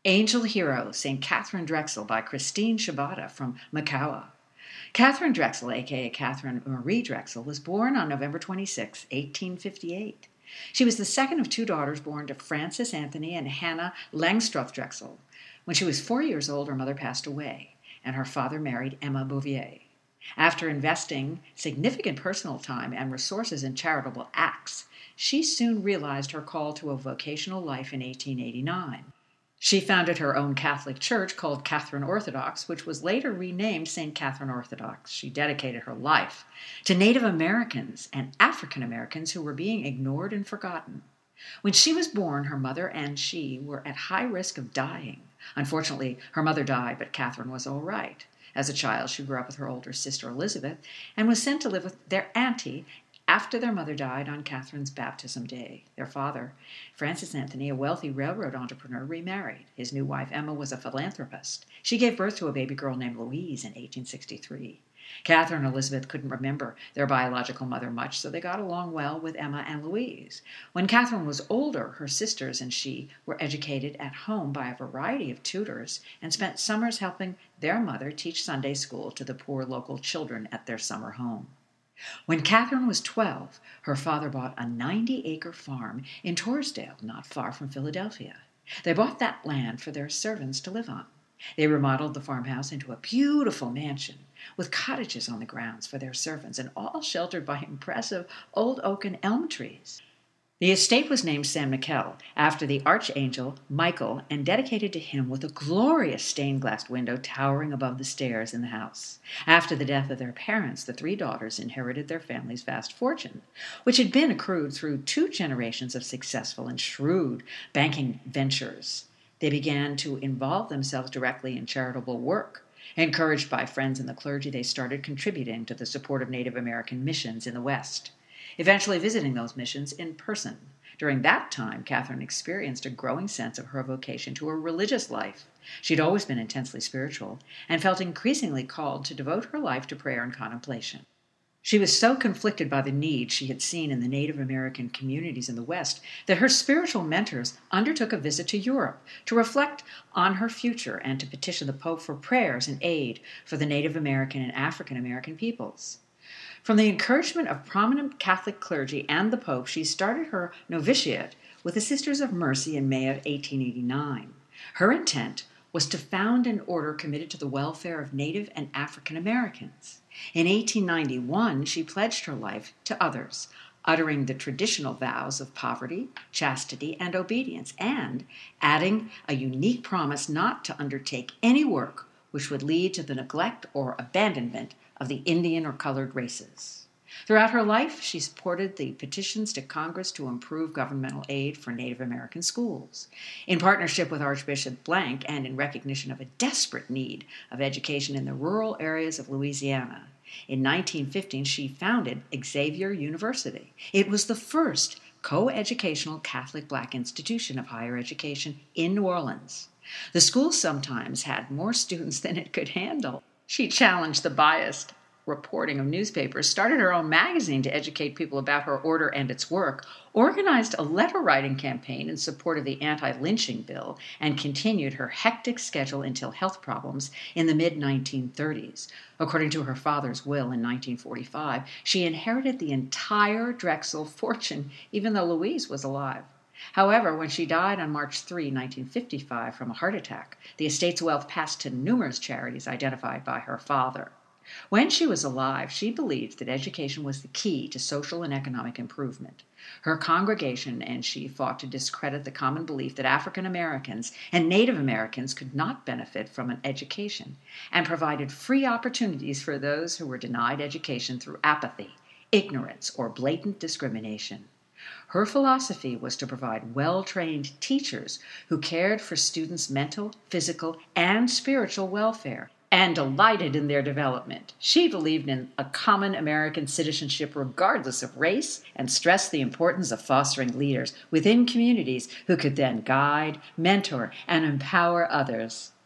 Angel Hero, St. Catherine Drexel by Christine Shibata from Makawa. Catherine Drexel, aka Catherine Marie Drexel, was born on November 26, 1858. She was the second of two daughters born to Francis Anthony and Hannah Langstroth Drexel. When she was 4 years old, her mother passed away, and her father married Emma Bouvier. After investing significant personal time and resources in charitable acts, she soon realized her call to a vocational life in 1889. She founded her own Catholic church called Catherine Orthodox, which was later renamed St. Catherine Orthodox. She dedicated her life to Native Americans and African Americans who were being ignored and forgotten. When she was born, her mother and she were at high risk of dying. Unfortunately, her mother died, but Catherine was all right. As a child, she grew up with her older sister Elizabeth and was sent to live with their auntie after their mother died on Catherine's baptism day. Their father, Francis Anthony, a wealthy railroad entrepreneur, remarried. His new wife, Emma, was a philanthropist. She gave birth to a baby girl named Louise in 1863. Catherine and Elizabeth couldn't remember their biological mother much, so they got along well with Emma and Louise. When Catherine was older, her sisters and she were educated at home by a variety of tutors and spent summers helping their mother teach Sunday school to the poor local children at their summer home. When Catherine was 12, her father bought a 90-acre farm in Torresdale, not far from Philadelphia. They bought that land for their servants to live on. They remodeled the farmhouse into a beautiful mansion with cottages on the grounds for their servants and all sheltered by impressive old oak and elm trees. The estate was named San Michele after the archangel Michael and dedicated to him with a glorious stained-glass window towering above the stairs in the house. After the death of their parents, the three daughters inherited their family's vast fortune, which had been accrued through 2 generations of successful and shrewd banking ventures. They began to involve themselves directly in charitable work. Encouraged by friends in the clergy, they started contributing to the support of Native American missions in the West, eventually visiting those missions in person. During that time, Catherine experienced a growing sense of her vocation to a religious life. She'd always been intensely spiritual and felt increasingly called to devote her life to prayer and contemplation. She was so conflicted by the needs she had seen in the Native American communities in the West that her spiritual mentors undertook a visit to Europe to reflect on her future and to petition the Pope for prayers and aid for the Native American and African American peoples. From the encouragement of prominent Catholic clergy and the Pope, she started her novitiate with the Sisters of Mercy in May of 1889. Her intent was to found an order committed to the welfare of Native and African Americans. In 1891, she pledged her life to others, uttering the traditional vows of poverty, chastity, and obedience, and adding a unique promise not to undertake any work which would lead to the neglect or abandonment of the Indian or colored races. Throughout her life, she supported the petitions to Congress to improve governmental aid for Native American schools. In partnership with Archbishop Blank and in recognition of a desperate need of education in the rural areas of Louisiana, in 1915 she founded Xavier University. It was the first co-educational Catholic Black institution of higher education in New Orleans. The school sometimes had more students than it could handle. She challenged the biased reporting of newspapers, started her own magazine to educate people about her order and its work, organized a letter-writing campaign in support of the anti-lynching bill, and continued her hectic schedule until health problems in the mid-1930s. According to her father's will in 1945, she inherited the entire Drexel fortune, even though Louise was alive. However, when she died on March 3, 1955, from a heart attack, the estate's wealth passed to numerous charities identified by her father. When she was alive, she believed that education was the key to social and economic improvement. Her congregation and she fought to discredit the common belief that African Americans and Native Americans could not benefit from an education, and provided free opportunities for those who were denied education through apathy, ignorance, or blatant discrimination. Her philosophy was to provide well-trained teachers who cared for students' mental, physical, and spiritual welfare and delighted in their development. She believed in a common American citizenship regardless of race and stressed the importance of fostering leaders within communities who could then guide, mentor, and empower others.